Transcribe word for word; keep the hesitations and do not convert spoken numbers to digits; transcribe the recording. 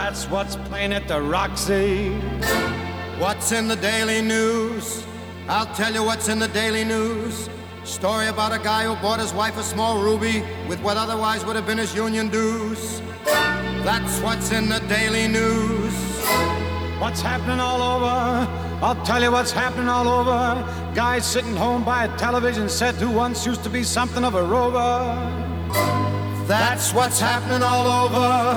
That's what's playing at the Roxy. What's in the daily news? I'll tell you what's in the daily news. Story about a guy who bought his wife a small ruby with what otherwise would have been his union dues. That's what's in the daily news. What's happening all over? I'll tell you what's happening all over. Guy sitting home by a television set who once used to be something of a rover. That's what's happening all over.